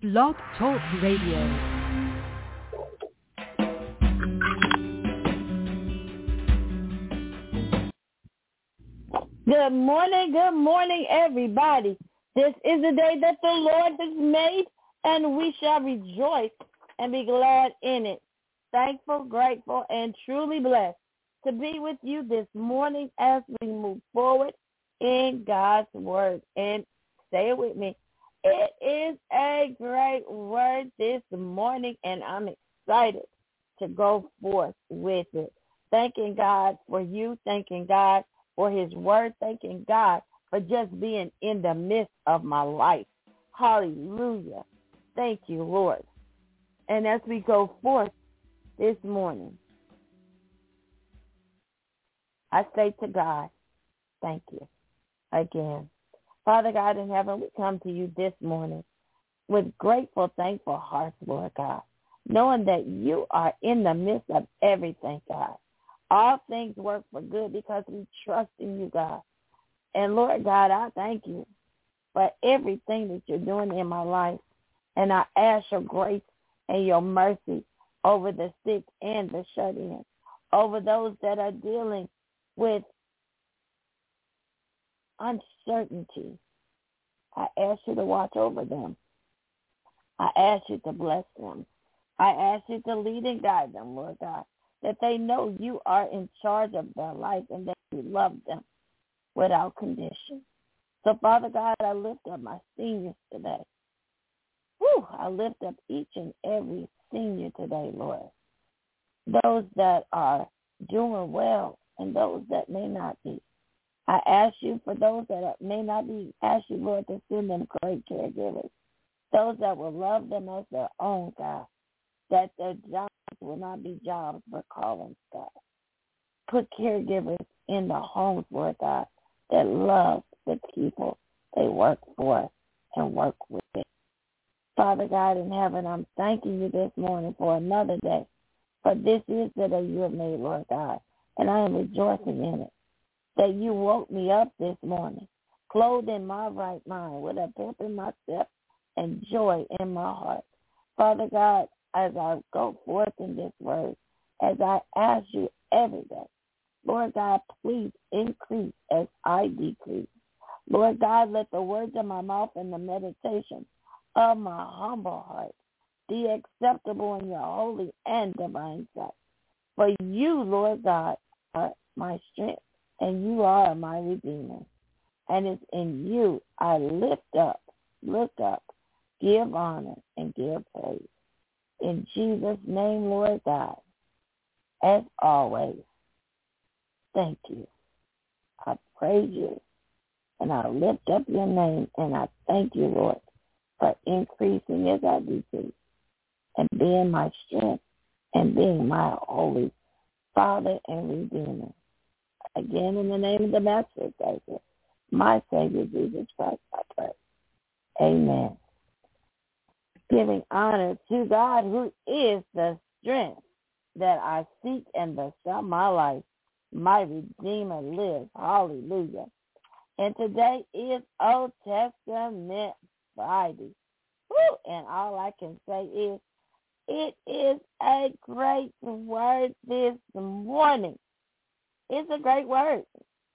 Blog Talk Radio. Good morning, everybody. This is the day that the Lord has made, and we shall rejoice and be glad in it. Thankful, grateful, and truly blessed to be with you this morning as we move forward in God's word. And say it with me. It is a great word this morning, and I'm excited to go forth with it. Thanking God for you, thanking God for his word, thanking God for just being in the midst of my life. Hallelujah. Thank you, Lord. And as we go forth this morning, I say to God, thank you again. Father God in heaven, we come to you this morning with grateful, thankful hearts, Lord God, knowing that you are in the midst of everything, God. All things work for good because we trust in you, God. And Lord God, I thank you for everything that you're doing in my life. And I ask your grace and your mercy over the sick and the shut-in, over those that are dealing with uncertainty. I ask you to watch over them. I ask you to bless them. I ask you to lead and guide them, Lord God, that they know you are in charge of their life and that you love them without condition. So, Father God, I lift up my seniors today. I lift up each and every senior today, Lord. Those that are doing well and those that may not be. I ask you for those that may not be. Ask you, Lord, to send them great caregivers. Those that will love them as their own, God. That their jobs will not be jobs but callings, God. Put caregivers in the homes, Lord God, that love the people they work for and work with. Father God in heaven, I'm thanking you this morning for another day. For this is the day you have made, Lord God, and I am rejoicing in it. That you woke me up this morning, clothed in my right mind, with a pep in my step and joy in my heart. Father God, as I go forth in this word, as I ask you every day, Lord God, please increase as I decrease. Lord God, let the words of my mouth and the meditation of my humble heart be acceptable in your holy and divine sight. For you, Lord God, are my strength, and you are my Redeemer. And it's in you I lift up, give honor, and give praise. In Jesus' name, Lord God, as always, thank you. I praise you, and I lift up your name, and I thank you, Lord, for increasing as I decrease, and being my strength, and being my holy Father and Redeemer. Again, in the name of the Master Savior, my Savior, Jesus Christ, I pray. Amen. Giving honor to God, who is the strength that I seek and the song of my life. My Redeemer lives. Hallelujah. And today is Old Testament Friday. And all I can say is, it is a great word this morning. It's a great word.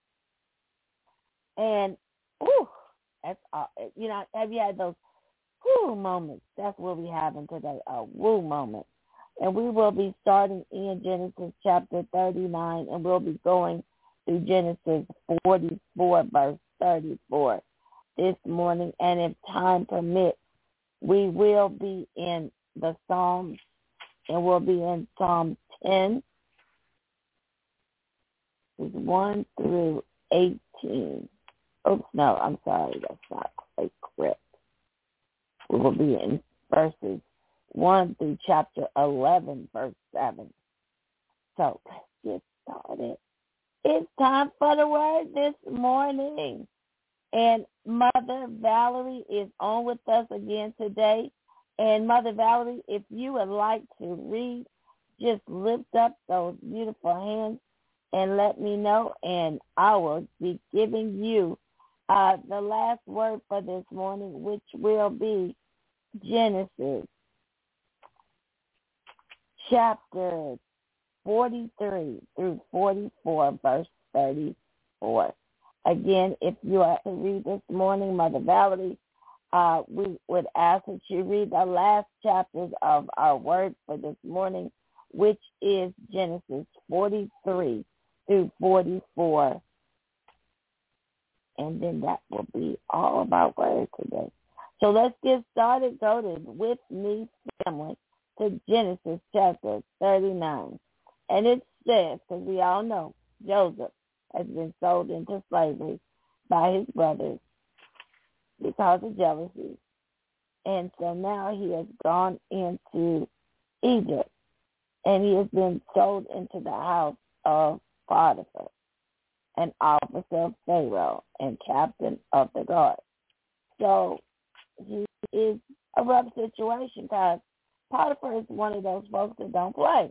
And, that's all. You know, have you had those moments? That's what we have in today, a woo moment. And we will be starting in Genesis chapter 39, and we'll be going through Genesis 44, verse 34 this morning. And if time permits, we will be in the Psalms, and we'll be in Psalm 10, 1 through 18. Oops, no, I'm sorry, that's not quite correct. We will be in verses 1 through chapter 11, verse 7. So let's get started. It's time for the word this morning. And Mother Valerie is on with us again today. And Mother Valerie, if you would like to read, just lift up those beautiful hands and let me know, and I will be giving you the last word for this morning, which will be Genesis chapter 43 through 44, verse 34. Again, if you are to read this morning, Mother Valerie, we would ask that you read the last chapters of our word for this morning, which is Genesis 43 through 44. And then that will be all of our word today. So let's get started. Go to With Me, family, to Genesis chapter 39. And it says, because we all know, Joseph has been sold into slavery by his brothers because of jealousy. And so now he has gone into Egypt, and he has been sold into the house of Potiphar, an officer of Pharaoh and captain of the guard. So he is a rough situation because Potiphar is one of those folks that don't play.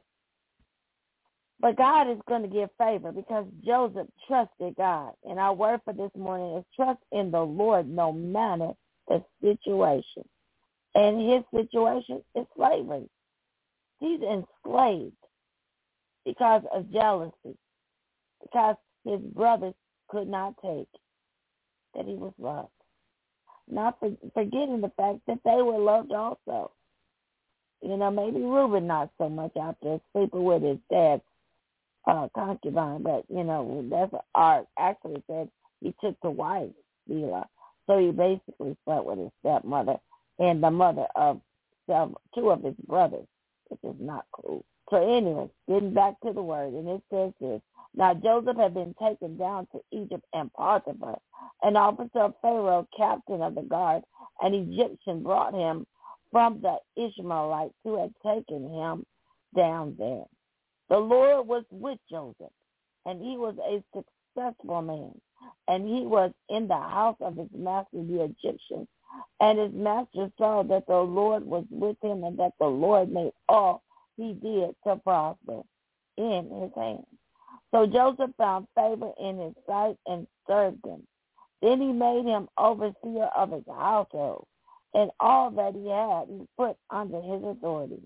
But God is going to give favor because Joseph trusted God. And our word for this morning is trust in the Lord no matter the situation. And his situation is slavery. He's enslaved because of jealousy, because his brothers could not take that he was loved. Not forgetting the fact that they were loved also. You know, maybe Reuben not so much after sleeping with his dad's concubine, but, you know, that's art actually said he took the wife, Bilhah. So he basically slept with his stepmother and the mother of two of his brothers, which is not cool. So anyway, getting back to the word, and it says this. Now Joseph had been taken down to Egypt, and Potiphar, an officer of Pharaoh, captain of the guard, an Egyptian, brought him from the Ishmaelites who had taken him down there. The Lord was with Joseph, and he was a successful man, and he was in the house of his master, the Egyptian. And his master saw that the Lord was with him, and that the Lord made all he did to prosper in his hands. So Joseph found favor in his sight and served him. Then he made him overseer of his household, and all that he had he put under his authority.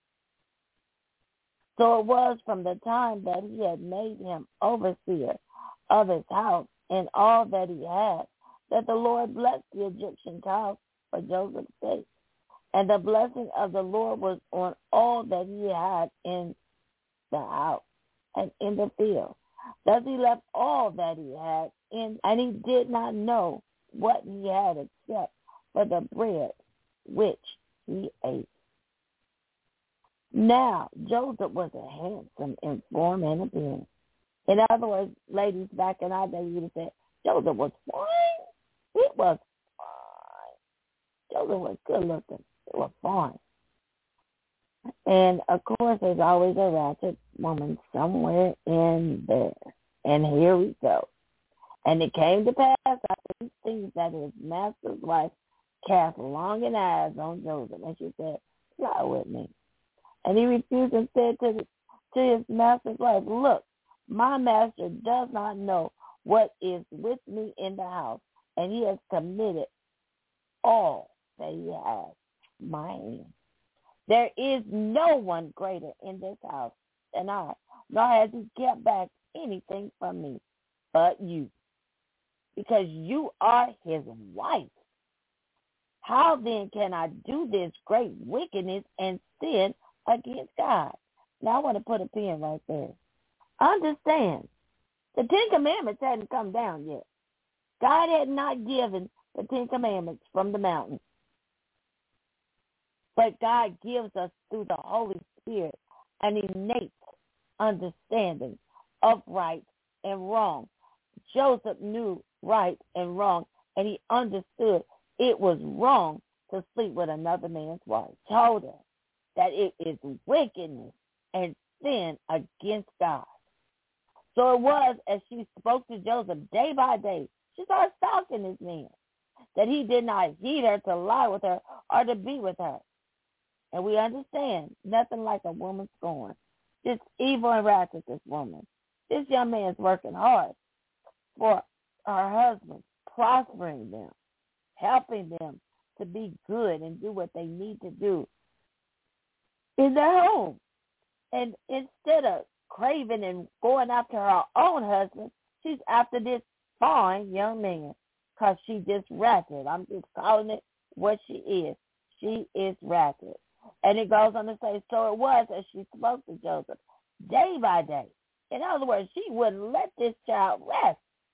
So it was from the time that he had made him overseer of his house and all that he had, that the Lord blessed the Egyptian house for Joseph's sake. And the blessing of the Lord was on all that he had in the house and in the field. Thus he left all that he had in, and he did not know what he had except for the bread which he ate. Now, Joseph was a handsome in form and appearance. In other words, ladies, back in our day, you would have said, Joseph was fine. He was fine. Joseph was good looking. He was fine. And, of course, there's always a ratchet woman somewhere in there. And here we go. And it came to pass after these things that his master's wife cast longing eyes on Joseph. And she said, lie with me. And he refused and said to his master's wife, look, my master does not know what is with me in the house, and he has committed all that he has my hand. There is no one greater in this house than I, nor has he kept back anything from me but you, because you are his wife. How then can I do this great wickedness and sin against God? Now I want to put a pin right there. Understand, the Ten Commandments hadn't come down yet. God had not given the Ten Commandments from the mountain. But God gives us through the Holy Spirit an innate understanding of right and wrong. Joseph knew right and wrong, and he understood it was wrong to sleep with another man's wife. Told her that it is wickedness and sin against God. So it was as she spoke to Joseph day by day, she started stalking this man, that he did not heed her to lie with her or to be with her. And we understand nothing like a woman scorned. This evil and ratchet, this woman. This young man is working hard for her husband, prospering them, helping them to be good and do what they need to do in their home. And instead of craving and going after her own husband, she's after this fine young man because she just ratchet. I'm just calling it what she is. She is ratchet. And it goes on to say, so it was as she spoke to Joseph day by day. In other words, she wouldn't let this child rest,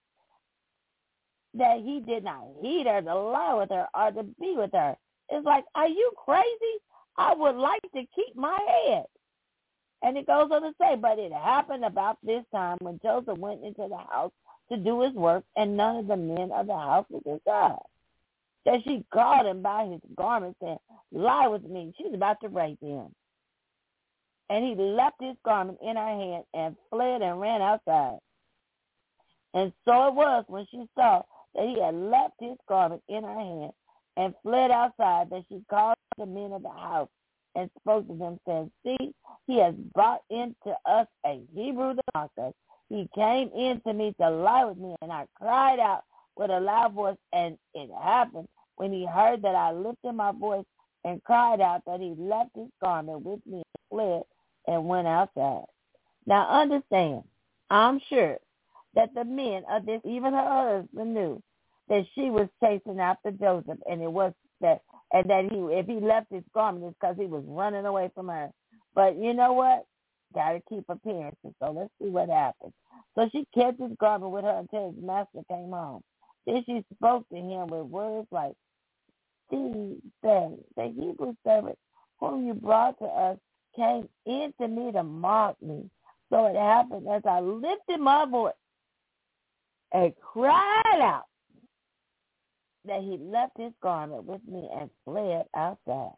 that he did not heed her to lie with her or to be with her. It's like, are you crazy? I would like to keep my head. And it goes on to say, but it happened about this time when Joseph went into the house to do his work, and none of the men of the house was inside. That she called him by his garment, saying, lie with me. She's about to rape him. And he left his garment in her hand and fled and ran outside. And so it was when she saw that he had left his garment in her hand and fled outside, that she called the men of the house and spoke to them, saying, see, he has brought into us a Hebrew to mock us. He came in to me to lie with me, and I cried out with a loud voice, and it happened when he heard that I lifted my voice and cried out, that he left his garment with me and fled and went outside. Now understand, I'm sure that the men of this, even her husband, knew that she was chasing after Joseph, and it was that, and that if he left his garment, it's because he was running away from her. But you know what? Got to keep appearances. So let's see what happens. So she kept his garment with her until his master came home. Then she spoke to him with words like, see, the Hebrew servant whom you brought to us came in to me to mock me. So it happened as I lifted my voice and cried out, that he left his garment with me and fled outside.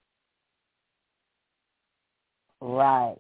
Right.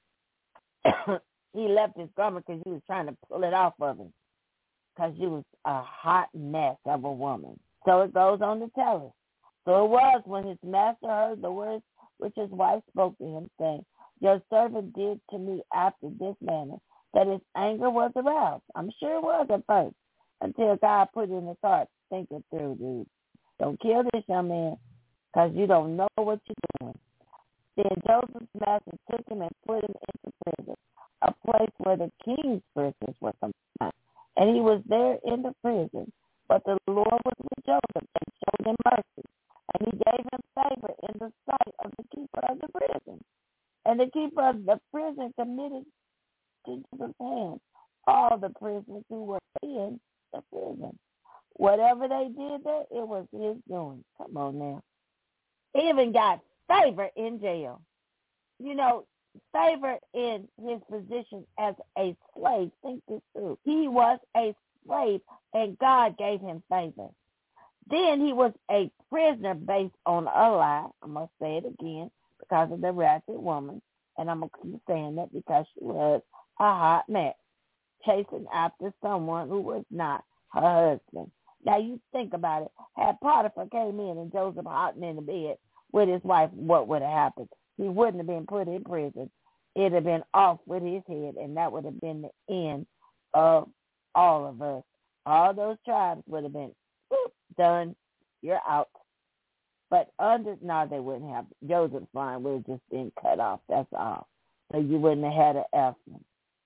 He left his garment because he was trying to pull it off of him, because she was a hot mess of a woman. So it goes on to tell us. So it was when his master heard the words which his wife spoke to him, saying, your servant did to me after this manner, that his anger was aroused. I'm sure it was at first, until God put it in his heart. Think it through, dude. Don't kill this young man, because you don't know what you're doing. Then Joseph's master took him and put him into prison, a place where the king's prisoners were confined. And he was there in the prison. But the Lord was with Joseph and showed him mercy. And he gave him favor in the sight of the keeper of the prison. And the keeper of the prison committed to Joseph's hands all the prisoners who were in the prison. Whatever they did there, it was his doing. Come on now. He even got favor in jail. You know, favor in his position as a slave. Think this through. He was a slave, and God gave him favor. Then he was a prisoner based on a lie. I'm going to say it again because of the ratchet woman, and I'm going to keep saying that because she was a hot mess, chasing after someone who was not her husband. Now, you think about it. Had Potiphar came in and Joseph hotting in the bed with his wife, what would have happened? He wouldn't have been put in prison. It would have been off with his head, and that would have been the end of all of us. All those tribes would have been done. You're out. But no, they wouldn't have. Joseph's line would have just been cut off. That's all. So you wouldn't have had an Ephraim.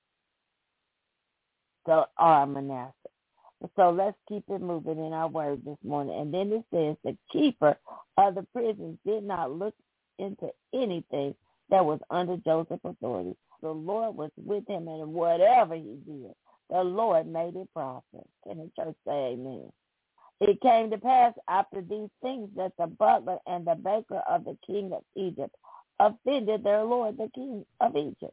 So, Manasseh. So let's keep it moving in our word this morning. And then it says the keeper of the prisons did not look into anything that was under Joseph's authority. The Lord was with him, and whatever he did, the Lord made it prosper. Can the church say amen? It came to pass after these things that the butler and the baker of the king of Egypt offended their lord, the king of Egypt.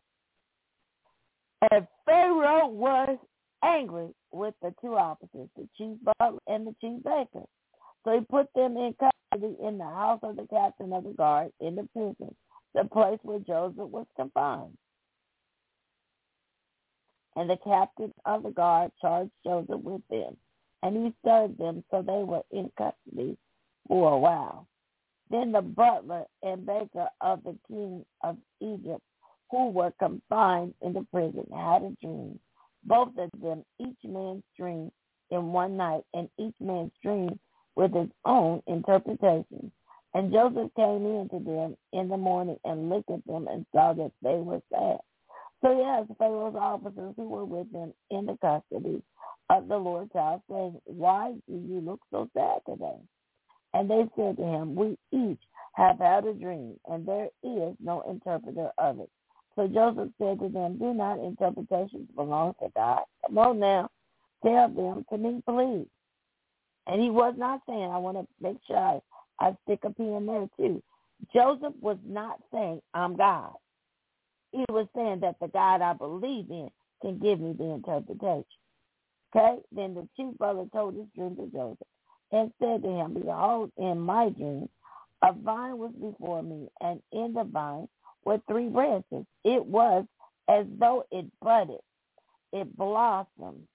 And Pharaoh was angry with the two officers, the chief butler and the chief baker. So he put them in custody in the house of the captain of the guard in the prison, the place where Joseph was confined. And the captain of the guard charged Joseph with them, and he served them, so they were in custody for a while. Then the butler and baker of the king of Egypt, who were confined in the prison, had a dream. Both of them, each man's dream in one night, and each man's dream with its own interpretation. And Joseph came in to them in the morning and looked at them and saw that they were sad. So he asked Pharaoh's officers who were with him in the custody of the Lord's house, saying, "Why do you look so sad today?" And they said to him, "We each have had a dream, and there is no interpreter of it." So Joseph said to them, "Do not interpretations belong to God? Come on now, tell them to me, please." And he was not saying, I want to make sure I stick a pin there too. Joseph was not saying, "I'm God." He was saying that the God I believe in can give me the interpretation. Okay? Then the chief brother told his dream to Joseph and said to him, "Behold, in my dream, a vine was before me, and in the vine were 3 branches. It was as though it budded. It blossomed,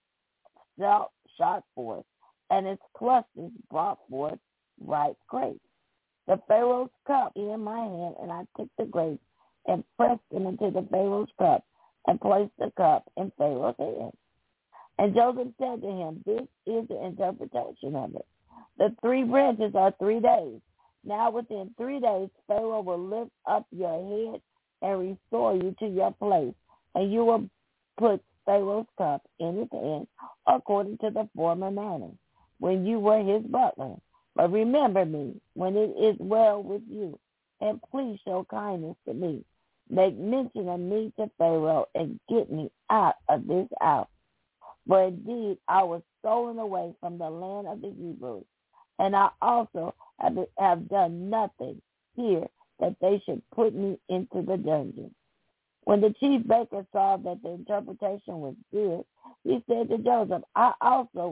shot forth, and its clusters brought forth ripe grapes. The Pharaoh's cup in my hand, and I took the grapes and pressed them into the Pharaoh's cup and placed the cup in Pharaoh's hand." And Joseph said to him, "This is the interpretation of it. The 3 branches are 3 days. Now within 3 days, Pharaoh will lift up your head and restore you to your place, and you will put Pharaoh's cup in his hand according to the former manner, when you were his butler. But remember me when it is well with you, and please show kindness to me. Make mention of me to Pharaoh and get me out of this house. For indeed I was stolen away from the land of the Hebrews, and I also have done nothing here that they should put me into the dungeon." When the chief baker saw that the interpretation was good, he said to Joseph, I also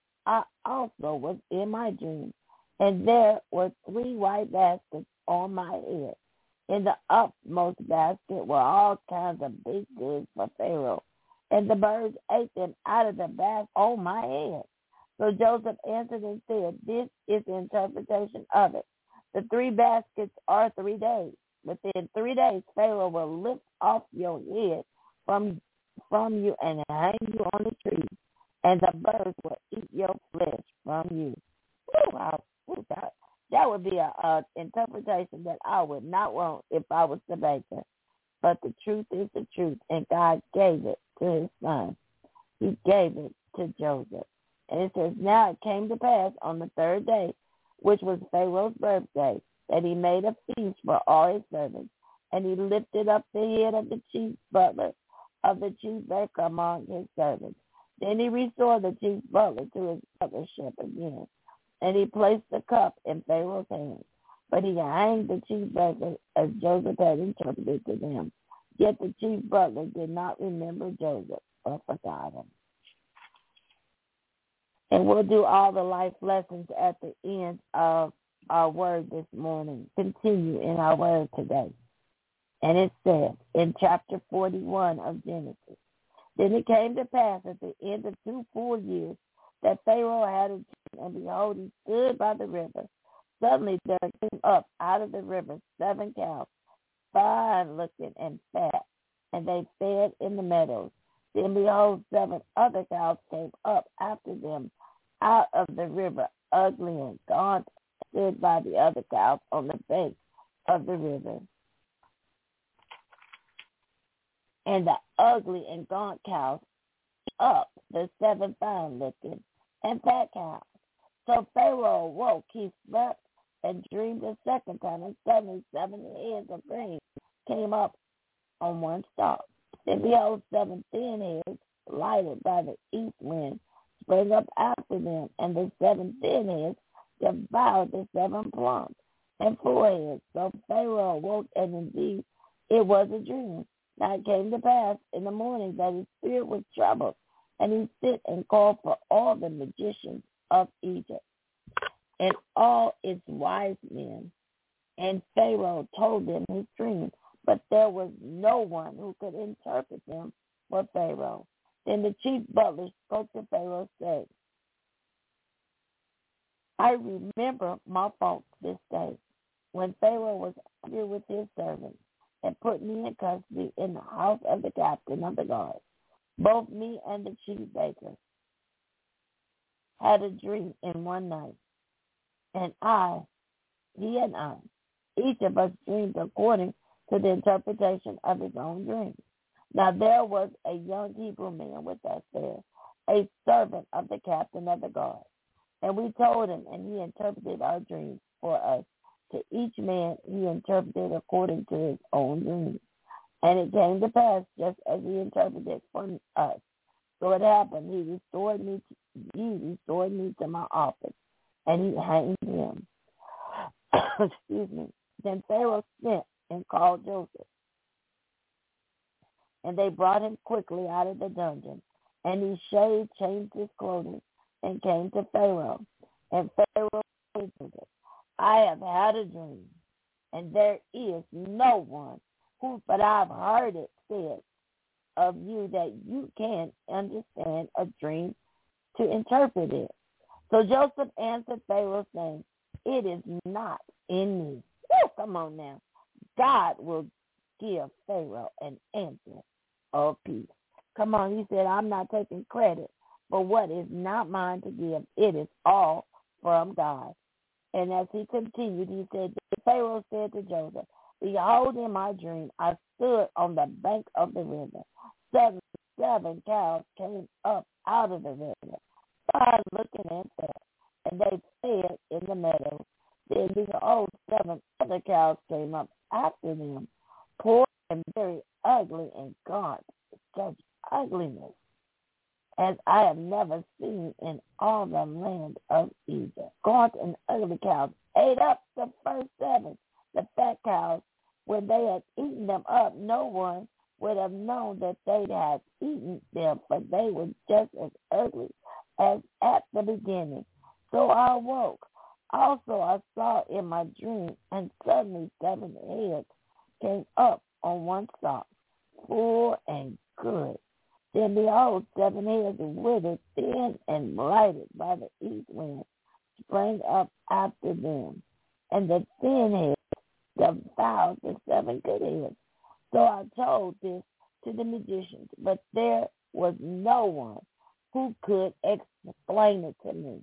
was in my dream, and there were 3 white baskets on my head. In the upmost basket were all kinds of big goods for Pharaoh, and the birds ate them out of the basket on my head. So Joseph answered and said, "This is the interpretation of it. The 3 baskets are 3 days. Within 3 days, Pharaoh will lift off your head from you and hang you on the tree, and the birds will eat your flesh from you." That would be an interpretation that I would not want if I was the baker. But the truth is the truth, and God gave it to his son. He gave it to Joseph. And it says, "Now it came to pass on the 3rd day, which was Pharaoh's birthday, that he made a feast for all his servants. And he lifted up the head of the chief butler of the chief baker among his servants. Then he restored the chief butler to his butlership again. And he placed the cup in Pharaoh's hand. But he hanged the chief baker as Joseph had interpreted to them. Yet the chief butler did not remember Joseph or forgot him." And we'll do all the life lessons at the end of our word this morning. Continue in our word today. And it says in chapter 41 of Genesis, "Then it came to pass at the end of 2 full years that Pharaoh had a dream, and behold, he stood by the river. Suddenly there came up out of the river 7 cows, fine looking and fat, and they fed in the meadows. Then behold, 7 other cows came up after them out of the river, ugly and gaunt, and stood by the other cows on the bank of the river. And the ugly and gaunt cows up the 7 fine looking and fat cows. So Pharaoh awoke, he slept and dreamed a second time, and suddenly 7 heads of grain came up on one stalk. Then behold, 7 thin heads, lighted by the east wind, sprang up after them, and the 7 thin heads devoured the 7 plump and full heads. So Pharaoh awoke, and indeed it was a dream. Now it came to pass in the morning that his spirit was troubled, and he sent and called for all the magicians of Egypt and all its wise men. And Pharaoh told them his dream, but there was no one who could interpret them for Pharaoh. Then the chief butler spoke to Pharaoh, saying, I remember my fault this day, when Pharaoh was angry with his servants and put me in custody in the house of the captain of the guard. Both me and the chief baker had a dream in one night. and he and I, each of us dreamed according to the interpretation of his own dream. Now there was a young Hebrew man with us there, a servant of the captain of the guard. And we told him, and he interpreted our dreams for us. To each man he interpreted according to his own dream. And it came to pass just as he interpreted for us. So it happened, he restored me to my office, and he hanged him. Excuse me. Then Pharaoh sent and called Joseph. And they brought him quickly out of the dungeon. And he shaved, changed his clothing, and came to Pharaoh. And Pharaoh said to him, I have had a dream, and there is no one but I've heard it said of you that you can understand a dream to interpret it. So Joseph answered Pharaoh, saying, it is not in me. Woo, come on now. God will give Pharaoh an answer of peace. Come on, he said, I'm not taking credit for what is not mine to give. It is all from God. And as he continued, he said, Pharaoh said to Joseph, behold, in my dream, I stood on the bank of the river. Seven cows came up out of the river, started looking at that, and they fed in the meadow. Then behold, 7 other cows came up after them, poor and very ugly and gaunt, such ugliness as I have never seen in all the land of Egypt. Gaunt and ugly cows ate up the first 7, the fat cows. When they had eaten them up, no one would have known that they had eaten them, for they were just as ugly as at the beginning. So I awoke. Also I saw in my dream, and suddenly 7 heads came up on one stalk, full and good. Then behold, 7 heads withered, thin and blighted by the east wind, sprang up after them. And the thin heads devoured the 7 good heads. So I told this to the magicians, but there was no one who could explain it to me.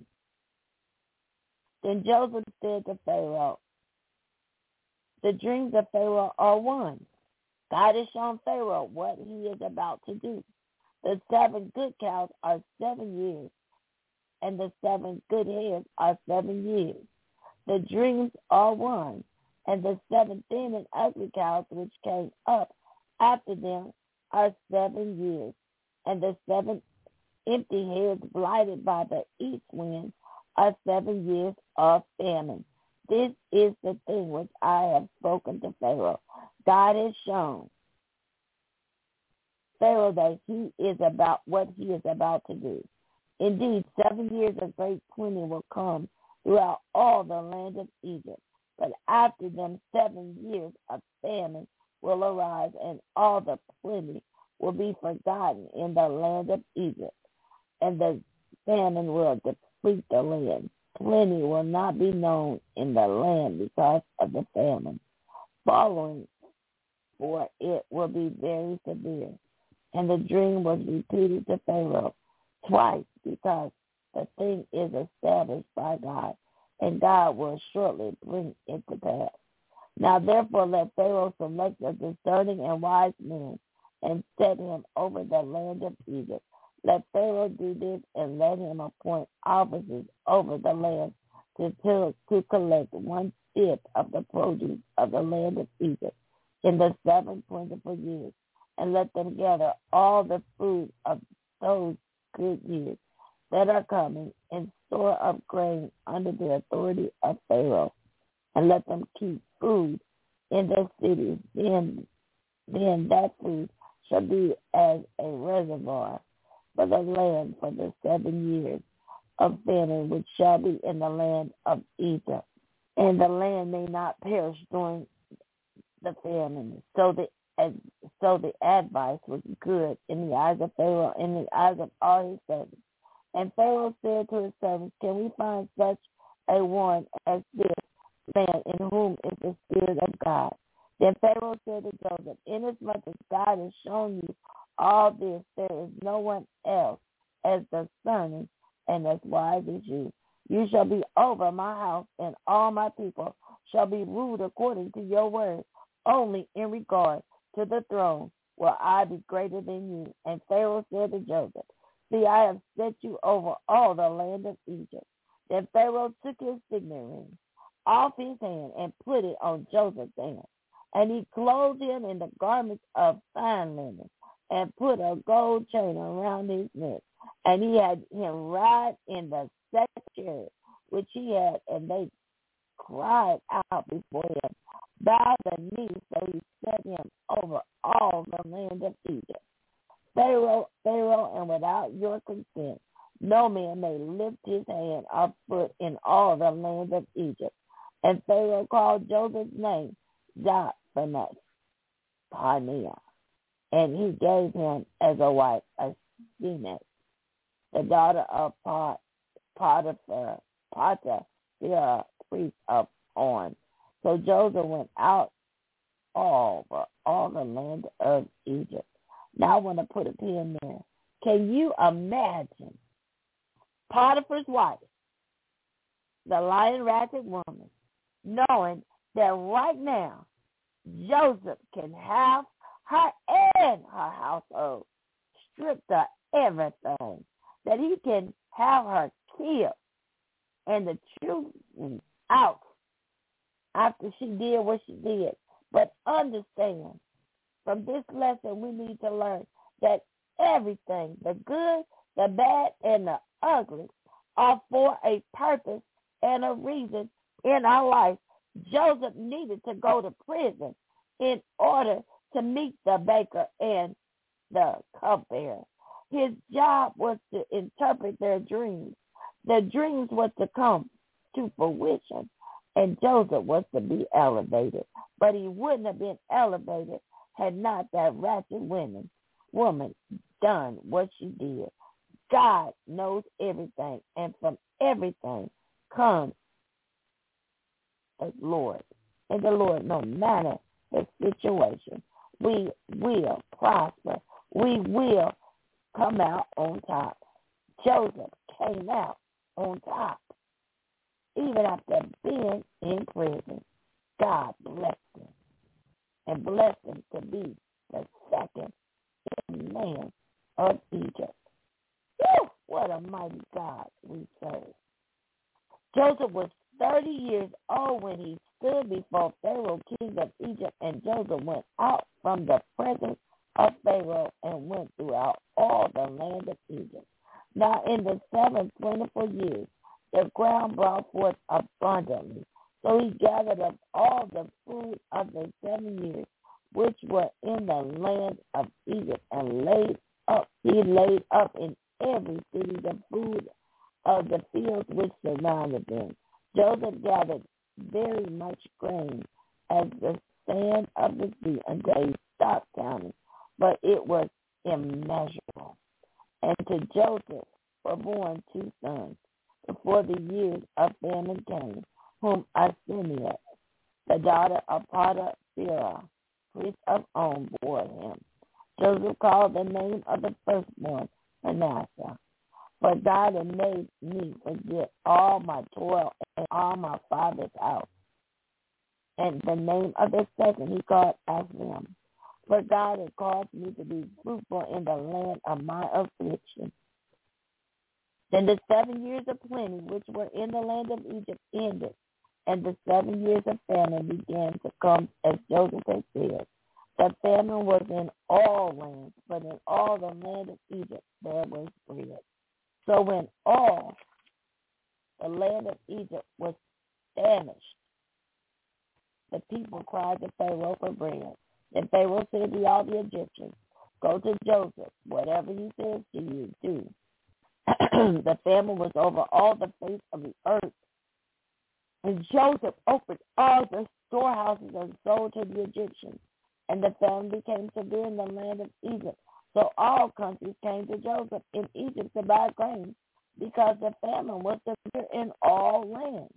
Then Joseph said to Pharaoh, the dreams of Pharaoh are one. God has shown Pharaoh what he is about to do. The 7 good cows are 7 years, and the 7 good heads are 7 years. The dreams are one, and the 7 thin and ugly cows which came up after them are 7 years, and the 7 empty heads blighted by the east wind are 7 years of famine. This is the thing which I have spoken to Pharaoh. God has shown Pharaoh that he is about what he is about to do. Indeed, 7 years of great plenty will come throughout all the land of Egypt. But after them 7 years of famine will arise, and all the plenty will be forgotten in the land of Egypt, and the famine will deplete the land. Plenty will not be known in the land because of the famine following, for it will be very severe. And the dream was repeated to Pharaoh twice, because the thing is established by God, and God will shortly bring it to pass. Now therefore let Pharaoh select a discerning and wise man, and set him over the land of Egypt. Let Pharaoh do this, and let him appoint officers over the land to collect 1/5 of the produce of the land of Egypt in the 7 plentiful years, and let them gather all the food of those good years that are coming, and store up grain under the authority of Pharaoh, and let them keep food in their cities. Then that food shall be as a reservoir for the land for the 7 years of famine which shall be in the land of Egypt, and the land may not perish during the famine. So the advice was good in the eyes of Pharaoh, in the eyes of all his servants. And Pharaoh said to his servants, can we find such a one as this man in whom is the Spirit of God? Then Pharaoh said to Joseph, inasmuch as God has shown you all this, there is no one else as discerning and as wise as you. You shall be over my house, and all my people shall be ruled according to your word. Only in regard to the throne will I be greater than you. And Pharaoh said to Joseph, see, I have set you over all the land of Egypt. Then Pharaoh took his signet ring off his hand and put it on Joseph's hand. And he clothed him in the garments of fine linen and put a gold chain around his neck. And he had him ride in the second chariot which he had, and they cried out before him, bow the knee, so he set him over all the land of Egypt. Pharaoh, and without your consent, no man may lift his hand or foot in all the land of Egypt. And Pharaoh called Joseph's name Zaphaneah, and he gave him as a wife Asenath, the daughter of Potiphar, priest of On. So Joseph went out over all the land of Egypt. Now I want to put a pin there. Can you imagine Potiphar's wife, the lion-racket woman, knowing that right now Joseph can have her and her household stripped of everything, that he can have her killed and the children out after she did what she did. But understand, from this lesson we need to learn that everything, the good, the bad, and the ugly, are for a purpose and a reason in our life. Joseph needed to go to prison in order to meet the baker and the cupbearer. His job was to interpret their dreams. The dreams were to come to fruition, and Joseph was to be elevated. But he wouldn't have been elevated had not that ratchet woman done what she did. God knows everything, and from everything comes the Lord. And the Lord, no matter the situation, we will prosper. We will come out on top. Joseph came out on top. Even after being in prison, God blessed him and blessed him to be the second in man of Egypt. Woo! What a mighty God we serve. Joseph was 30 years old when he stood before Pharaoh, king of Egypt, and Joseph went out from the presence of Pharaoh and went throughout all the land of Egypt. Now in the 7 plentiful years, the ground brought forth abundantly. So he gathered up all the food of the 7 years which were in the land of Egypt, and he laid up in every city the food of the fields which surrounded them. Joseph gathered very much grain as the sand of the sea until he stopped counting, but it was immeasurable. And to Joseph were born 2 sons before the years of famine came, whom Asenath, the daughter of Potiphar, priest of On, bore him. Joseph called the name of the firstborn Manasseh, for God had made me forget all my toil and all my father's house. And the name of the second he called Ephraim, for God had caused me to be fruitful in the land of my affliction. Then the 7 years of plenty which were in the land of Egypt ended, and the 7 years of famine began to come, as Joseph had said. The famine was in all lands, but in all the land of Egypt there was bread. So when all the land of Egypt was famished, the people cried to Pharaoh for bread. Then Pharaoh said to all the Egyptians, go to Joseph, whatever he says to you, do. The famine was over all the face of the earth. And Joseph opened all the storehouses and sold to the Egyptians. And the famine became severe in the land of Egypt. So all countries came to Joseph in Egypt to buy grain, because the famine was severe in all lands.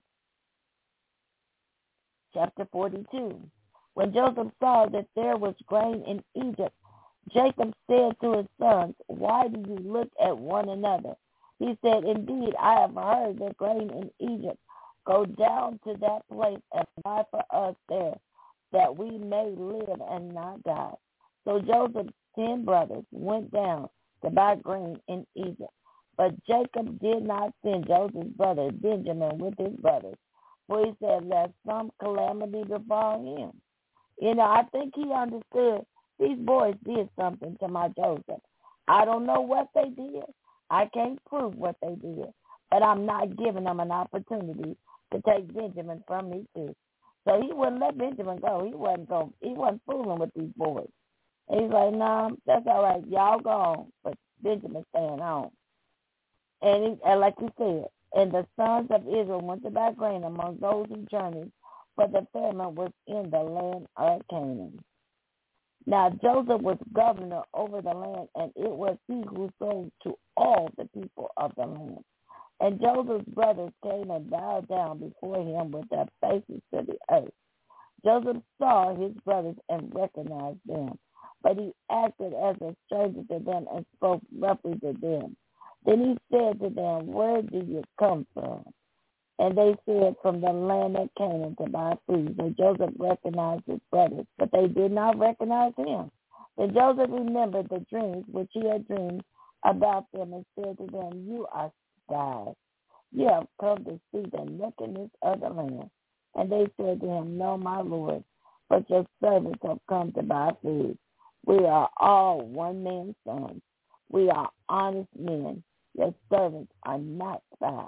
Chapter 42. When Joseph saw that there was grain in Egypt, Jacob said to his sons, why do you look at one another? He said, indeed, I have heard the grain in Egypt. Go down to that place and buy for us there, that we may live and not die. So Joseph's 10 brothers went down to buy grain in Egypt. But Jacob did not send Joseph's brother Benjamin with his brothers, for he said, lest some calamity befall him. I think he understood these boys did something to my Joseph. I don't know what they did. I can't prove what they did, but I'm not giving them an opportunity to take Benjamin from me too. So he wouldn't let Benjamin go. He wasn't fooling with these boys. And he's like, no, that's all right. Y'all go on, but Benjamin's staying home. And like you said, and the sons of Israel went to buy grain among those who journeyed, for the famine was in the land of Canaan. Now Joseph was governor over the land, and it was he who sold to all the people of the land. And Joseph's brothers came and bowed down before him with their faces to the earth. Joseph saw his brothers and recognized them, but he acted as a stranger to them and spoke roughly to them. Then he said to them, where do you come from? And they said, from the land of Canaan to buy food. So Joseph recognized his brothers, but they did not recognize him. Then Joseph remembered the dreams which he had dreamed about them and said to them, you are spies. You have come to see the nakedness of the land. And they said to him, no, my Lord, but your servants have come to buy food. We are all one man's sons. We are honest men. Your servants are not spies.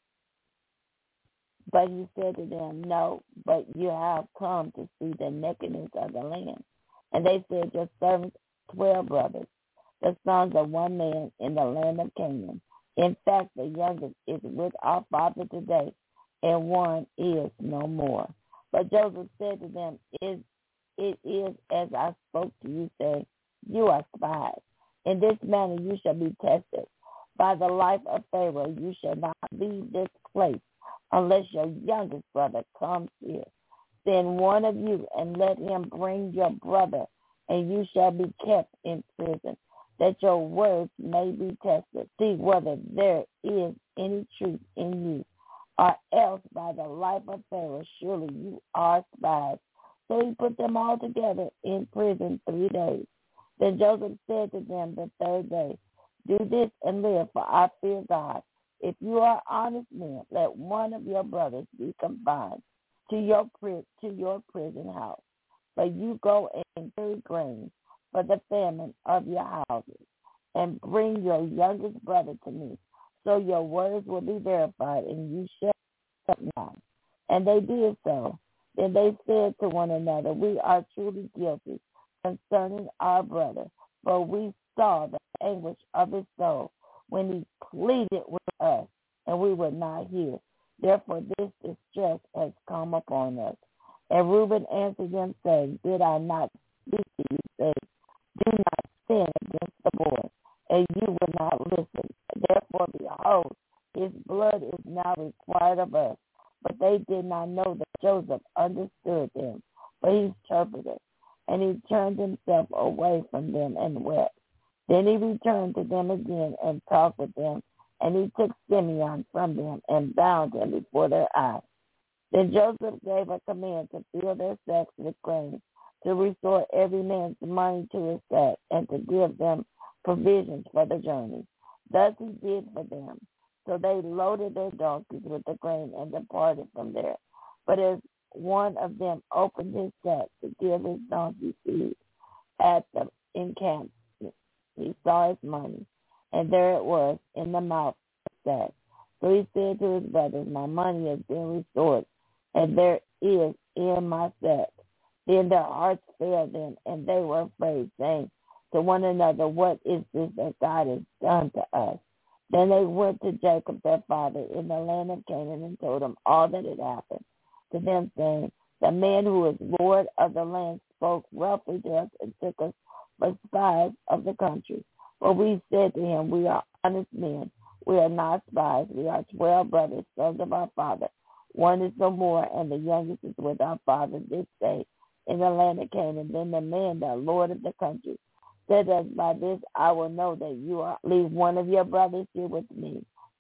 But he said to them, no, but you have come to see the nakedness of the land. And they said, your servants, 12 brothers, the sons of one man in the land of Canaan. In fact, the youngest is with our father today, and one is no more. But Joseph said to them, it is as I spoke to you, saying, you are spies. In this manner you shall be tested. By the life of Pharaoh you shall not leave this place, unless your youngest brother comes here. Send one of you and let him bring your brother, and you shall be kept in prison, that your words may be tested. See whether there is any truth in you, or else by the life of Pharaoh surely you are spies. So he put them all together in prison 3 days. Then Joseph said to them the third day, do this and live, for I fear God. If you are honest men, let one of your brothers be confined to your prison house. But you go and carry grain for the famine of your houses, and bring your youngest brother to me, so your words will be verified, and you shall not. And they did so. Then they said to one another, we are truly guilty concerning our brother, for we saw the anguish of his soul when he pleaded with us, and we would not hear. Therefore this distress has come upon us. And Reuben answered them, saying, did I not speak to you, saying, do not sin against the boy, and you will not listen. Therefore, behold, his blood is now required of us. But they did not know that Joseph understood them, but he interpreted. And he turned himself away from them and wept. Then he returned to them again and talked with them, and he took Simeon from them and bound him before their eyes. Then Joseph gave a command to fill their sacks with grain, to restore every man's money to his sack, and to give them provisions for the journey. Thus he did for them. So they loaded their donkeys with the grain and departed from there. But as one of them opened his sack to give his donkey feed at the encampment, he saw his money, and there it was in the mouth of the sack. So he said to his brothers, my money has been restored, and there is in my sack. Then their hearts failed them, and they were afraid, saying to one another, what is this that God has done to us? Then they went to Jacob their father in the land of Canaan and told him all that had happened to them, saying, the man who is Lord of the land spoke roughly to us and took us for spies of the country. For we said to him, we are honest men. We are not spies. We are 12 brothers, sons of our father. One is no more, and the youngest is with our father this day in the land of Canaan. Then the man, the Lord of the country, said to us, by this I will know that you are leave one of your brothers here with me,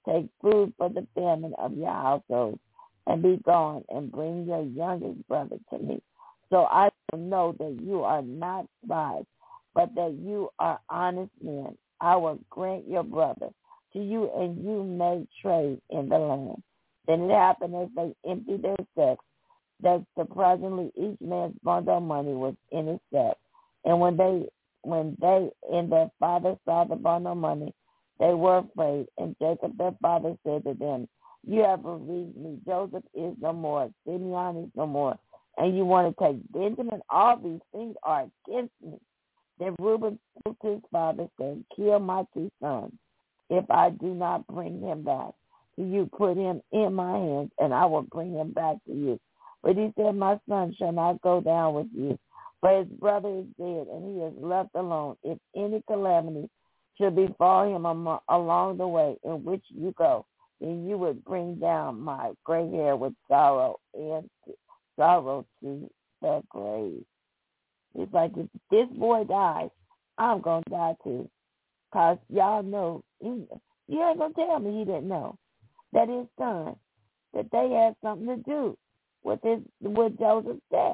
Take food for the famine of your household, and be gone, and bring your youngest brother to me, so I will know that you are not spies, but that you are honest men. I will grant your brother to you, and you may trade in the land. Then it happened as they emptied their sacks, that surprisingly each man's bundle of money was in his sack. And when they and their father saw the bundle of money, they were afraid. And Jacob their father said to them, you have bereaved me. Joseph is no more. Simeon is no more. And you want to take Benjamin? All these things are against me. Then Reuben spoke to his father, saying, kill my two sons, if I do not bring him back to you. Put him in my hands, and I will bring him back to you. But he said, my son shall not go down with you, for his brother is dead, and he is left alone. If any calamity should befall him along the way in which you go, then you would bring down my gray hair with sorrow and sorrow to the grave. It's like, if this boy dies, I'm going to die too. Because y'all know, you ain't going to tell me he didn't know that his son, that they had something to do with Joseph's death.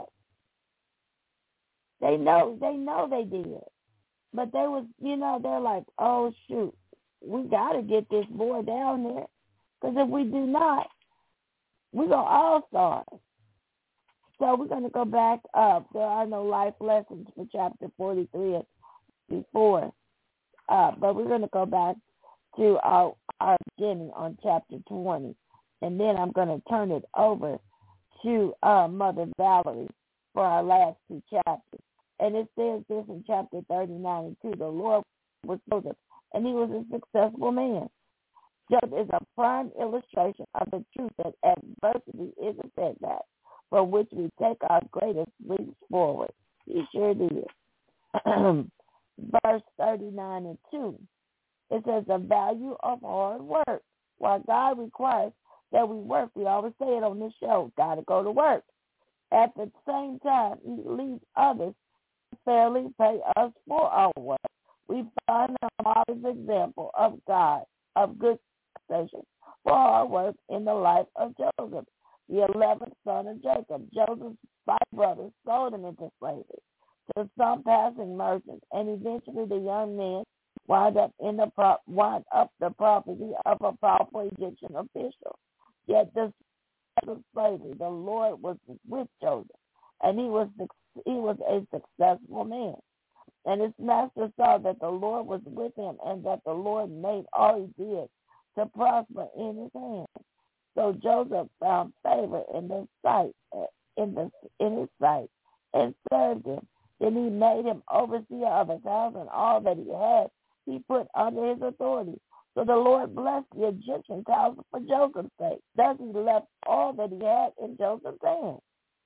They know they did. But they was, they're like, oh, shoot, we got to get this boy down there. Because if we do not, we're going to all starve. So we're going to go back up. There are no life lessons for chapter 43 and before. But we're going to go back to our beginning on chapter 20. And then I'm going to turn it over to Mother Valerie for our last two chapters. And it says this in chapter 39 and 2. The Lord was Joseph, and he was a successful man. Joseph is a prime illustration of the truth that adversity is a setback from which we take our greatest leaps forward. He sure did. Verse 39 and 2. It says the value of hard work. While God requires that we work, we always say it on this show, got to go to work. At the same time, he leaves others to fairly pay us for our work. We find a marvelous example of God, of good compensation for our work in the life of Joseph, the 11th son of Jacob. Joseph's 5 brothers sold him into slavery to some passing merchants, and eventually the young man wound up the property of a powerful Egyptian official. Yet despite of slavery, the Lord was with Joseph, and he was a successful man. And his master saw that the Lord was with him, and that the Lord made all he did to prosper in his hand. So Joseph found favor in his sight, and served him. Then he made him overseer of his house, and all that he had he put under his authority. So the Lord blessed the Egyptian's house for Joseph's sake. Thus he left all that he had in Joseph's hand.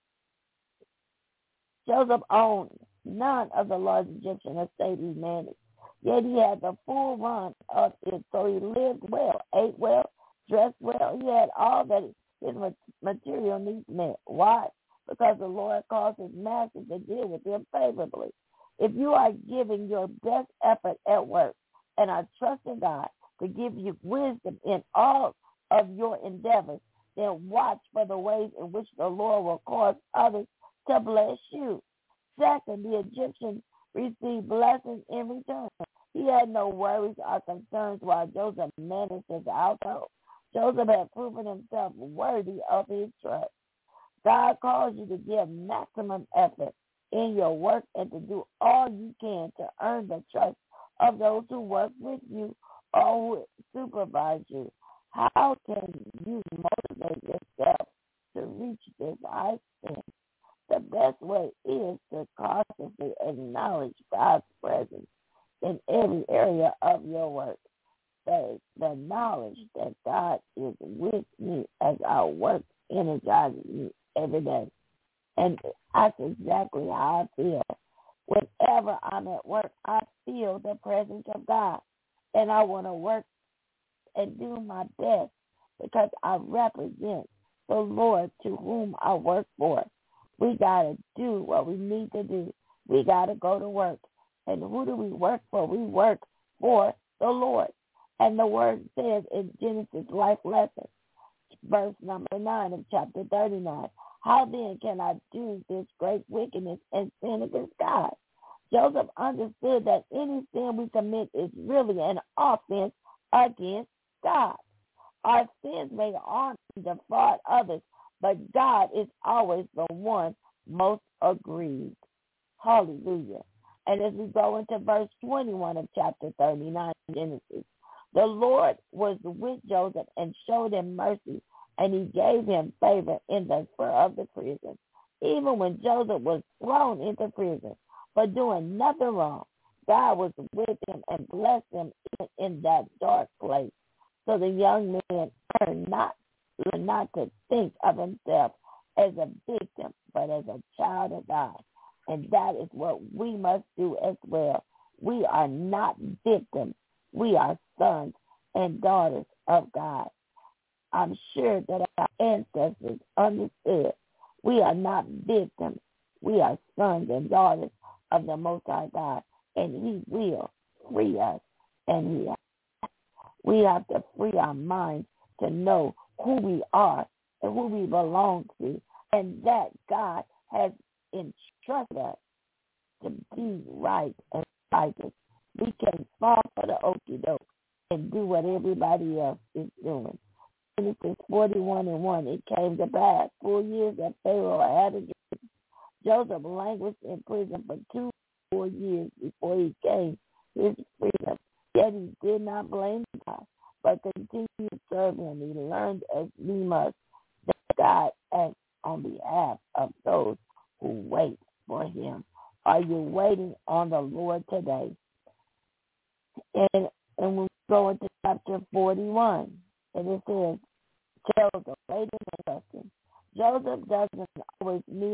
Joseph owned none of the large Egyptian estate he managed, yet he had the full run of it. So he lived well, ate well, dressed well. He had all that his material needs met. Why? Because the Lord caused his master to deal with him favorably. If you are giving your best effort at work and are trusting God to give you wisdom in all of your endeavors, then watch for the ways in which the Lord will cause others to bless you. Second, the Egyptian received blessings in return. He had no worries or concerns while Joseph managed his household. Joseph had proven himself worthy of his trust. God calls you to give maximum effort in your work and to do all you can to earn the trust of those who work with you or who supervise you. How can you motivate yourself to reach this high standard? The best way is to constantly acknowledge God's presence in every area of your work. The knowledge that God is with me as I work energizes me every day. And that's exactly how I feel. Whenever I'm at work, I feel the presence of God. And I want to work and do my best because I represent the Lord to whom I work for. We got to do what we need to do. We got to go to work. And who do we work for? We work for the Lord. And the word says in Genesis Life Lesson, verse number 9 of chapter 39, how then can I do this great wickedness and sin against God? Joseph understood that any sin we commit is really an offense against God. Our sins may harm and defraud others, but God is always the one most aggrieved. Hallelujah. And as we go into verse 21 of chapter 39 of Genesis, the Lord was with Joseph and showed him mercy, and he gave him favor in the spur of the prison. Even when Joseph was thrown into prison for doing nothing wrong, God was with him and blessed him in that dark place. So the young man learned not to think of himself as a victim, but as a child of God. And that is what we must do as well. We are not victims. We are sons and daughters of God. I'm sure that our ancestors understood we are not victims. We are sons and daughters of the Most High God, and he will free us. And we have to free our minds to know who we are and who we belong to, and that God has entrusted us to be right and righteous. We can fall for the okie doke and do what everybody else is doing. Genesis 41:1, it came to pass 4 years that Pharaoh had a dream. Joseph languished in prison for 2 full years before he gained his freedom. Yet he did not blame God, but continued to serve him. He learned, as we must, that God acts on behalf of those who wait for him. Are you waiting on the Lord today? And we go into chapter 41, and it says, Joseph, waiting and trusting. God doesn't always meet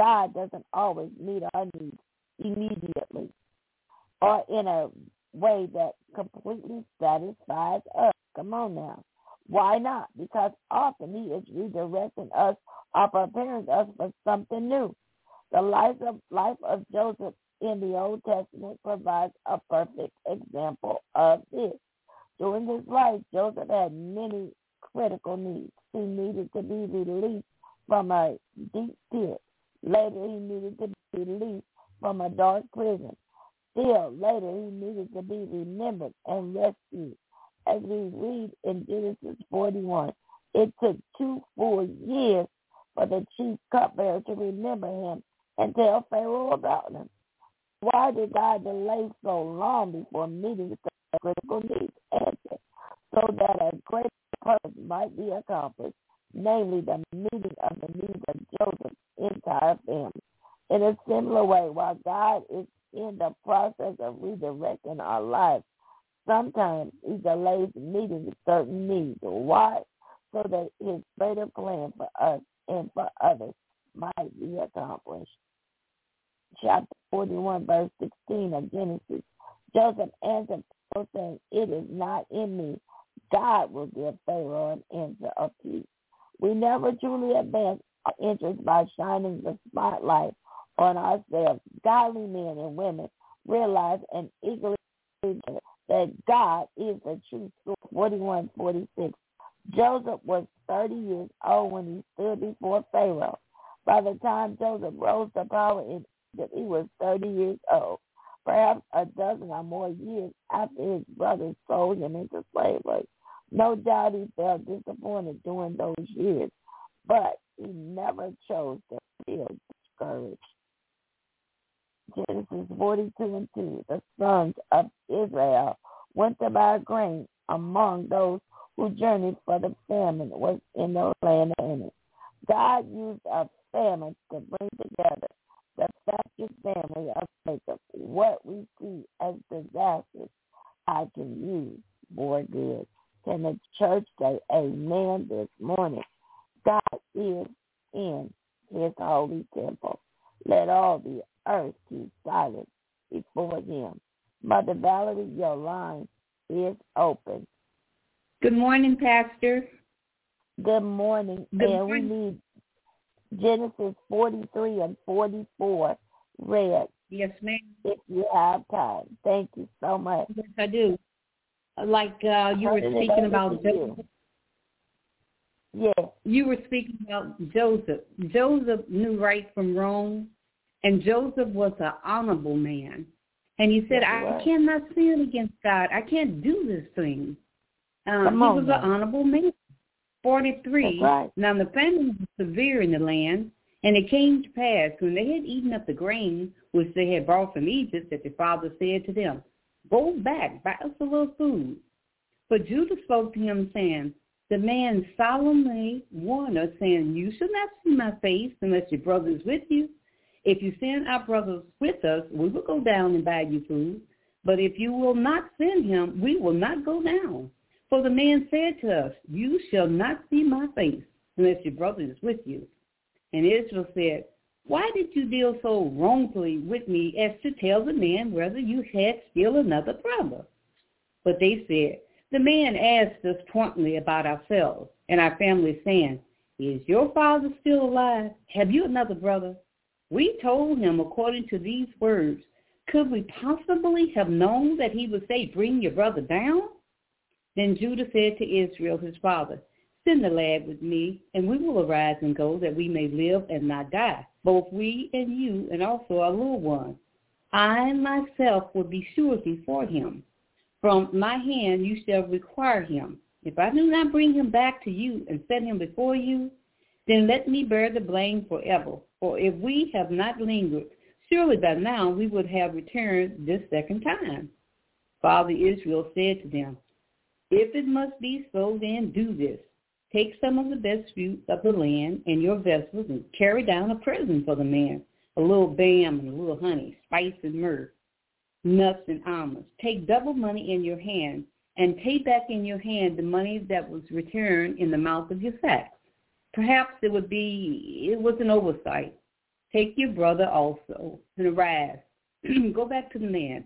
our needs immediately or in a way that completely satisfies us. Come on now. Why not? Because often he is redirecting us or preparing us for something new. The life of Joseph in the Old Testament provides a perfect example of this. During his life, Joseph had many critical needs. He needed to be released from a deep pit. Later, he needed to be released from a dark prison. Still, later, he needed to be remembered and rescued. As we read in Genesis 41, it took 2 full years for the chief cupbearer to remember him and tell Pharaoh about him. Why did God delay so long before meeting the critical needs? Answer, so that a great purpose might be accomplished, namely the meeting of the needs of Joseph's entire family. In a similar way, while God is in the process of redirecting our lives, sometimes he delays meeting certain needs. Why? So that his greater plan for us and for others might be accomplished. Chapter 41, verse 16 of Genesis. Joseph answered Pharaoh, saying, it is not in me. God will give Pharaoh an answer of peace. We never truly advance our interests by shining the spotlight on ourselves. Godly men and women realize and eagerly that God is the true source. 41:46. Joseph was 30 years old when he stood before Pharaoh. By the time Joseph rose to power in Egypt, he was 30 years old. Perhaps a dozen or more years after his brothers sold him into slavery. No doubt he felt disappointed during those years, but he never chose to feel discouraged. Genesis 42:2, the sons of Israel went to buy grain among those who journeyed, for the famine was in the land of Canaan. God used a famine to bring together the factious family of Jacob. What we see as disasters, I can use for good. Can the church say amen this morning? God is in his holy temple. Let all the earth keep silent before him. Mother Valerie, your line is open. Good morning, Pastor. Good morning. And we need Genesis 43 and 44 read. Yes, ma'am. If you have time. Thank you so much. Yes, I do. like you were speaking about Joseph. Yeah. You were speaking about Joseph. Joseph knew right from wrong, and Joseph was an honorable man. And he said, I cannot sin against God. I can't do this thing. He was an honorable man. 43. Right. Now the famine was severe in the land, and it came to pass when they had eaten up the grain which they had brought from Egypt, that their father said to them, Go back, buy us a little food. But Judah spoke to him, saying, The man solemnly warned us, saying, You shall not see my face unless your brother is with you. If you send our brothers with us, we will go down and buy you food. But if you will not send him, we will not go down. For the man said to us, You shall not see my face unless your brother is with you. And Israel said, Why did you deal so wrongfully with me as to tell the man whether you had still another brother? But they said, The man asked us pointedly about ourselves and our family, saying, Is your father still alive? Have you another brother? We told him according to these words. Could we possibly have known that he would say, Bring your brother down? Then Judah said to Israel, his father, Send the lad with me, and we will arise and go, that we may live and not die, both we and you, and also our little one. I myself will be surety for him. From my hand you shall require him. If I do not bring him back to you and set him before you, then let me bear the blame forever. For if we have not lingered, surely by now we would have returned this second time. Father Israel said to them, If it must be so, then do this. Take some of the best fruit of the land and your vessels and carry down a present for the man, a little bam and a little honey, spice and myrrh, nuts and almonds. Take double money in your hand and pay back in your hand the money that was returned in the mouth of your sacks. Perhaps it was an oversight. Take your brother also and arise. Go back to the man.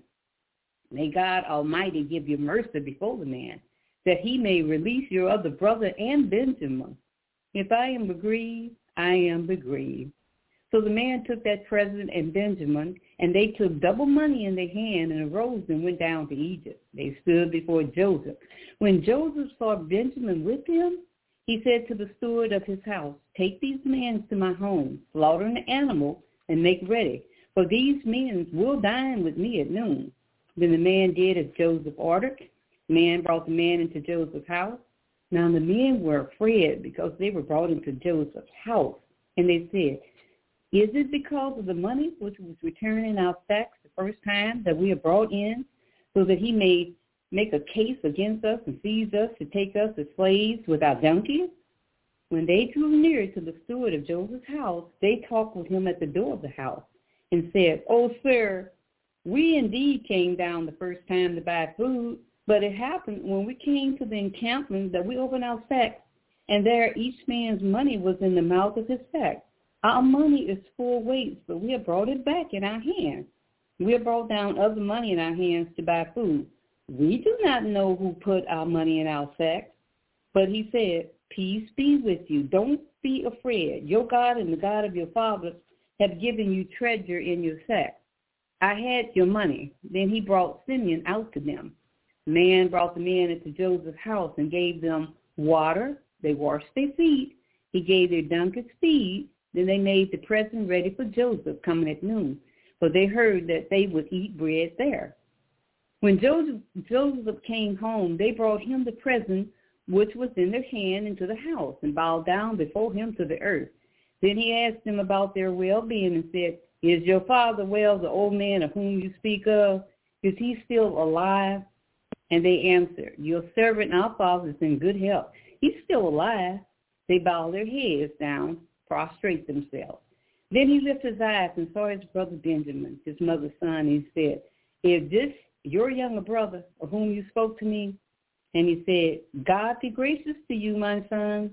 May God Almighty give you mercy before the man, that he may release your other brother and Benjamin. If I am bereaved, I am bereaved. So the man took that present and Benjamin, and they took double money in their hand and arose and went down to Egypt. They stood before Joseph. When Joseph saw Benjamin with him, he said to the steward of his house, Take these men to my home, slaughter an animal, and make ready, for these men will dine with me at noon. Then the man did as Joseph ordered. The man brought the man into Joseph's house. Now the men were afraid because they were brought into Joseph's house. And they said, Is it because of the money which was returned in our sacks the first time that we are brought in, so that he may make a case against us and seize us to take us as slaves with our donkeys? When they drew near to the steward of Joseph's house, they talked with him at the door of the house and said, Oh, sir, we indeed came down the first time to buy food, but it happened when we came to the encampment that we opened our sacks, and there each man's money was in the mouth of his sack. Our money is full weights, but we have brought it back in our hands. We have brought down other money in our hands to buy food. We do not know who put our money in our sacks. But he said, Peace be with you. Don't be afraid. Your God and the God of your fathers have given you treasure in your sack. I had your money. Then he brought Simeon out to them. The man brought the men into Joseph's house and gave them water. They washed their feet. He gave their donkeys feed. Then they made the present ready for Joseph coming at noon, for they heard that they would eat bread there. When Joseph came home, they brought him the present which was in their hand into the house, and bowed down before him to the earth. Then he asked them about their well-being and said, Is your father well, the old man of whom you speak of? Is he still alive? And they answered, Your servant, our father, is in good health. He's still alive. They bowed their heads down, prostrate themselves. Then he lifted his eyes and saw his brother Benjamin, his mother's son, and he said, Is this your younger brother of whom you spoke to me? And he said, God be gracious to you, my son.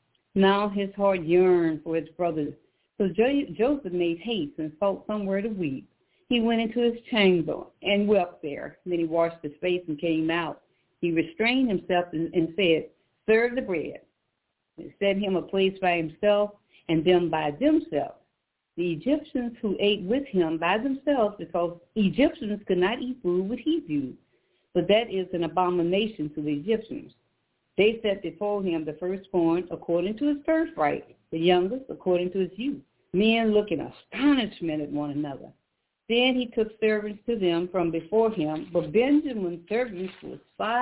Now his heart yearned for his brother. So Joseph made haste and sought somewhere to weep. He went into his chamber and wept there. Then he washed his face and came out. He restrained himself and said, Serve the bread. He set him a place by himself and them by themselves. The Egyptians who ate with him by themselves, because Egyptians could not eat food with Hebrews. but that is an abomination to the Egyptians. They set before him the firstborn according to his birthright, the youngest according to his youth. Men look in astonishment at one another. Then he took servants to them from before him, but Benjamin's servants was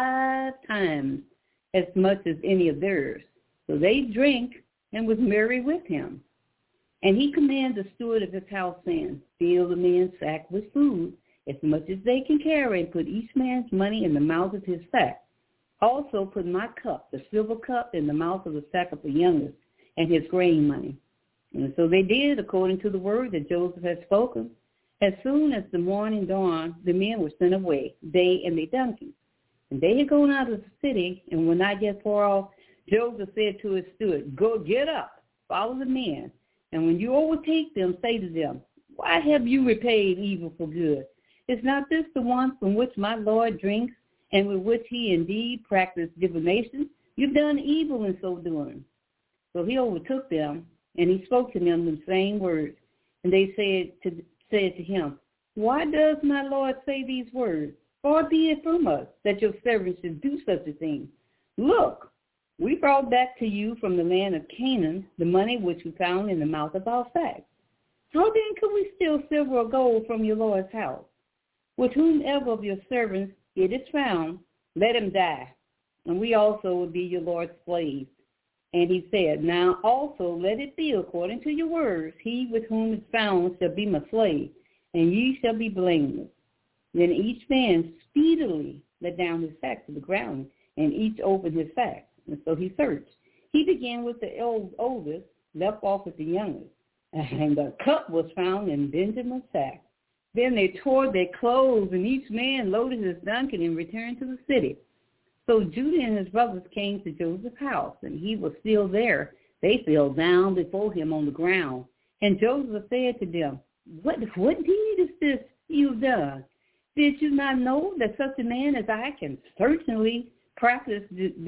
5 times as much as any of theirs. So they drank and was merry with him. And he commanded the steward of his house, saying, fill the men's sack with food, as much as they can carry, and put each man's money in the mouth of his sack. Also put my cup, the silver cup, in the mouth of the sack of the youngest, and his grain money. And so they did according to the word that Joseph had spoken. As soon as the morning dawned, the men were sent away, they and their donkeys. And they had gone out of the city, and when not yet far off, Joseph said to his steward, go get up, follow the men, and when you overtake them, say to them, why have you repaid evil for good? Is not this the one from which my Lord drinks, and with which he indeed practiced divination? You've done evil in so doing. So he overtook them, and he spoke to them the same words. And they said to him, why does my Lord say these words? Far be it from us that your servants should do such a thing. Look, we brought back to you from the land of Canaan the money which we found in the mouth of our sacks. How then could we steal silver or gold from your Lord's house? With whomever of your servants it is found, let him die, and we also will be your Lord's slaves. And he said, now also let it be according to your words. He with whom is found shall be my slave, and ye shall be blameless. Then each man speedily let down his sack to the ground, and each opened his sack. And so he searched. He began with the oldest, left off with the youngest. And the cup was found in Benjamin's sack. Then they tore their clothes, and each man loaded his donkey and returned to the city. So Judah and his brothers came to Joseph's house, and he was still there. They fell down before him on the ground. And Joseph said to them, What deed is this you've done? Did you not know that such a man as I can certainly practice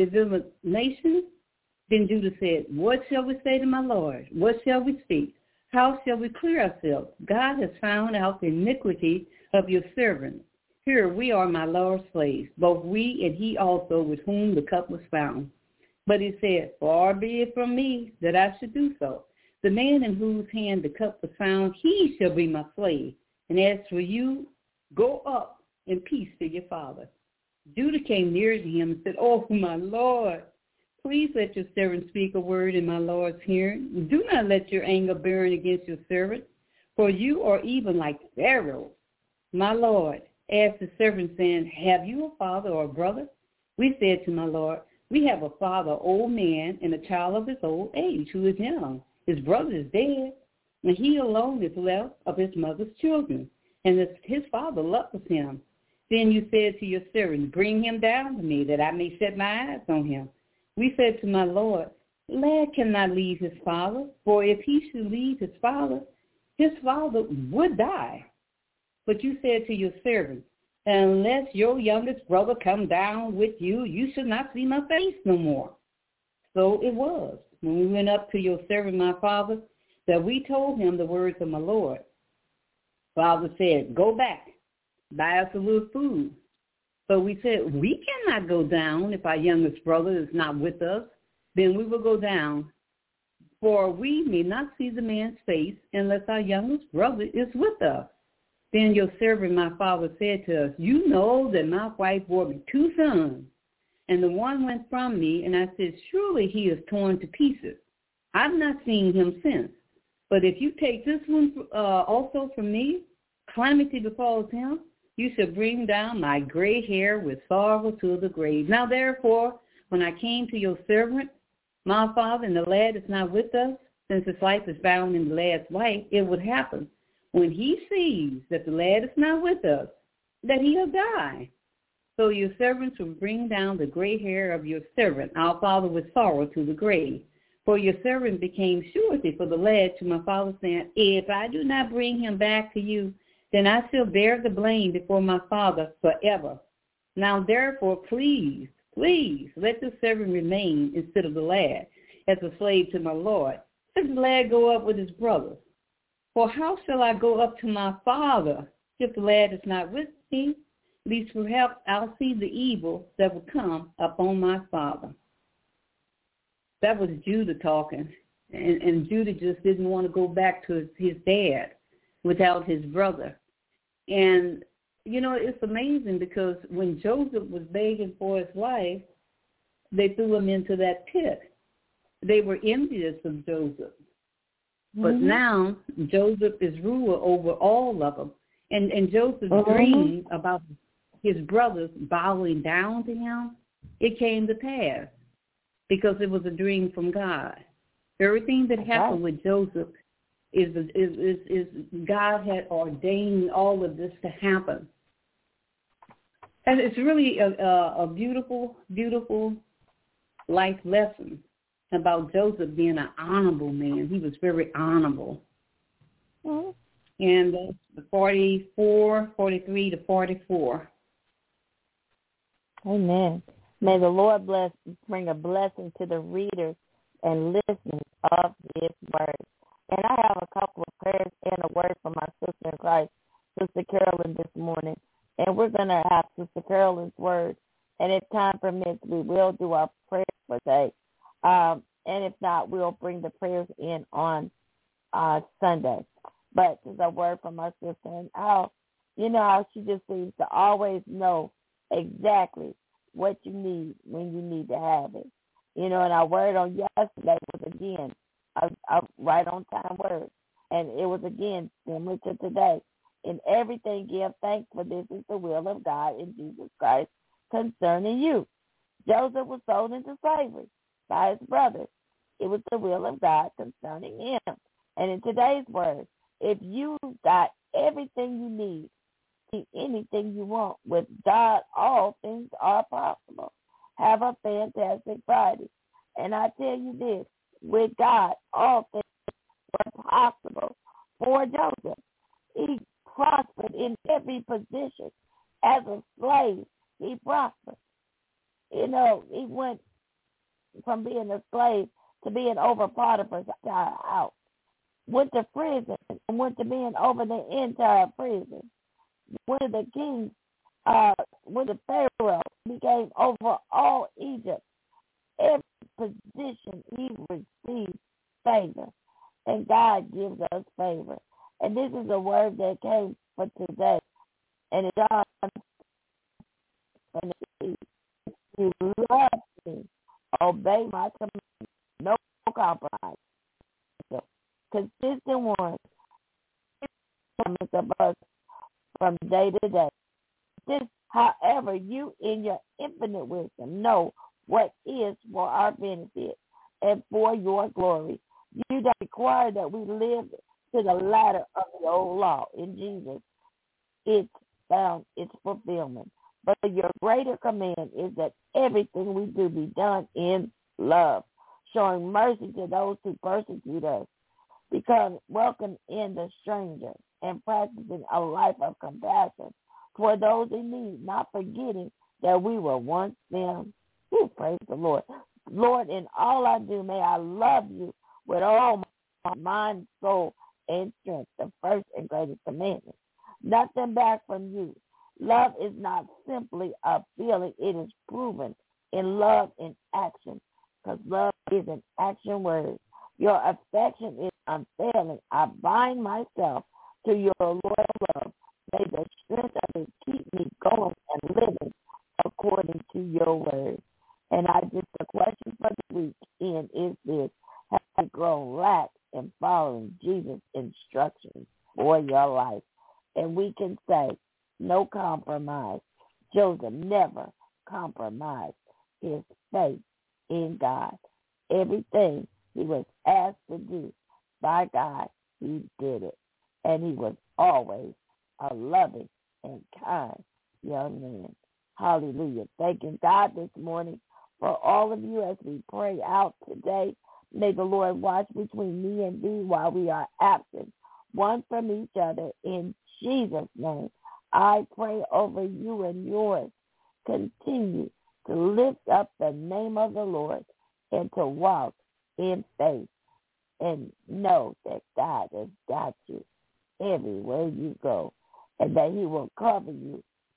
divination? Then Judah said, what shall we say to my Lord? What shall we speak? How shall we clear ourselves? God has found out the iniquity of your servants. Here we are my Lord's slaves, both we and he also with whom the cup was found. But he said, far be it from me that I should do so. The man in whose hand the cup was found, he shall be my slave. And as for you, go up in peace to your father. Judah came near to him and said, oh, my Lord, please let your servant speak a word in my Lord's hearing. Do not let your anger burn against your servant, for you are even like Pharaoh. My Lord asked the servant, saying, have you a father or a brother? We said to my Lord, we have a father, old man, and a child of his old age, who is young. His brother is dead, and he alone is left of his mother's children, and his father loveth him. Then you said to your servant, bring him down to me, that I may set my eyes on him. We said to my Lord, lad cannot leave his father, for if he should leave his father would die. But you said to your servant, unless your youngest brother come down with you, you should not see my face no more. So it was, when we went up to your servant, my father, that we told him the words of my Lord. Father said, go back, buy us a little food. So we said, we cannot go down if our youngest brother is not with us. Then we will go down, for we may not see the man's face unless our youngest brother is with us. Then your servant, my father, said to us, you know that my wife bore me 2 sons, and the one went from me, and I said, surely he is torn to pieces. I've not seen him since. But if you take this one also from me, calamity befalls him. You shall bring down my gray hair with sorrow to the grave. Now, therefore, when I came to your servant, my father, and the lad is not with us, since his life is bound in the lad's life, it would happen, when he sees that the lad is not with us, that he'll die. So your servants will bring down the gray hair of your servant, our father, with sorrow to the grave. For your servant became surety for the lad to my father, saying, if I do not bring him back to you, then I shall bear the blame before my father forever. Now, therefore, please, let the servant remain instead of the lad as a slave to my Lord. Let the lad go up with his brothers. For how shall I go up to my father if the lad is not with me? least perhaps I'll see the evil that will come upon my father. That was Judah talking. And Judah just didn't want to go back to his dad without his brother. And, you know, it's amazing because when Joseph was begging for his life, they threw him into that pit. They were envious of Joseph. But now Joseph is ruler over all of them. And Joseph's dream about his brothers bowing down to him, it came to pass because it was a dream from God. Everything that happened with Joseph is God had ordained all of this to happen. And it's really a beautiful, beautiful life lesson about Joseph being an honorable man. He was very honorable. And 43 to 44. Amen. May the Lord bring a blessing to the readers and listeners of his word. And I have a couple of prayers and a word from my sister in Christ, Sister Carolyn, this morning. And we're going to have Sister Carolyn's word. And if time permits, we will do our prayers for today. And if not, we'll bring the prayers in on Sunday. But there's a word from my sister. And how she just seems to always know exactly what you need when you need to have it. You know, and our word on yesterday was, again, a right-on-time word. And it was, again, similar to today. In everything, give thanks, for this is the will of God in Jesus Christ concerning you. Joseph was sold into slavery by his brothers. It was the will of God concerning him. And in today's word, if you got everything you need, anything you want, with God, all things are possible. Have a fantastic Friday. And I tell you this, with God, all things were possible for Joseph. He prospered in every position. As a slave, he prospered. You know, he went from being a slave to being over Potiphar's house. Went to prison and went to being over the entire prison. Went to the king, went to Pharaoh, became over all Egypt. Every position he received favor. And God gives us favor. And this is a word that came for today. And it's on. And if you love me, obey my command. No compromise. Consistent ones of us from day to day. This, however, you in your infinite wisdom know what is for our benefit and for your glory. You don't require that we live to the latter of the old law in Jesus. It's found its fulfillment. But your greater command is that everything we do be done in love, showing mercy to those who persecute us, because welcome in the stranger and practicing a life of compassion for those in need, not forgetting that we were once them. Praise the Lord. Lord, in all I do, may I love you with all my mind, soul, and strength, the first and greatest commandment. Nothing back from you. Love is not simply a feeling. It is proven in love in action, because love is an action word. Your affection is unfailing. I bind myself to your loyal love. May the strength of it keep me going and living according to your word. And the question for the weekend is this: have you grown lax in following Jesus' instructions for your life? And we can say, no compromise. Joseph never compromised his faith in God. Everything he was asked to do by God, he did it. And he was always a loving and kind young man. Hallelujah. Thanking God this morning for all of you as we pray out today. May the Lord watch between me and thee while we are absent, one from each other. In Jesus' name, I pray over you and yours. Continue to lift up the name of the Lord and to walk in faith, and know that God has got you everywhere you go, and that he will cover you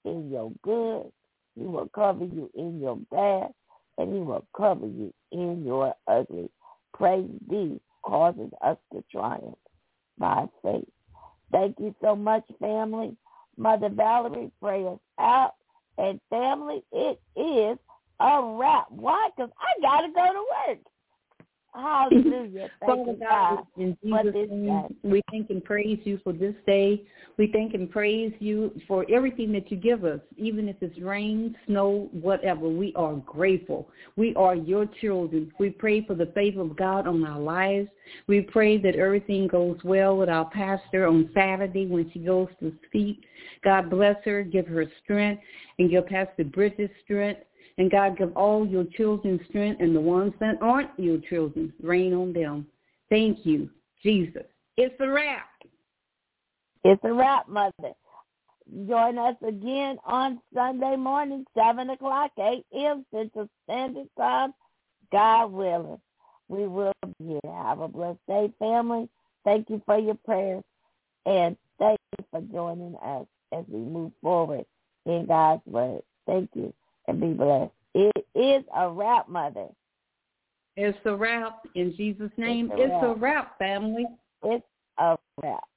in your good. He will cover you in your bad. And he will cover you in your ugly. Praise be causes us to triumph by faith. Thank you so much, family. Mother Valerie, pray us out. And family, it is a wrap. Why? Because I got to go to work. Hallelujah. Thank you, God. In Jesus' name, we thank and praise you for this day. We thank and praise you for everything that you give us, even if it's rain, snow, whatever. We are grateful. We are your children. We pray for the favor of God on our lives. We pray that everything goes well with our pastor on Saturday when she goes to speak. God bless her, give her strength, and give Pastor Bridget strength. And God, give all your children strength, and the ones that aren't your children, rain on them. Thank you, Jesus. It's a wrap. It's a wrap, Mother. Join us again on Sunday morning, 7 o'clock, 8 a.m. Central Standard Time, God willing. We will be here. Have a blessed day, family. Thank you for your prayers, and thank you for joining us as we move forward in God's word. Thank you. And be blessed. It is a wrap, Mother. It's a wrap. In Jesus' name, it's a wrap, family. It's a wrap.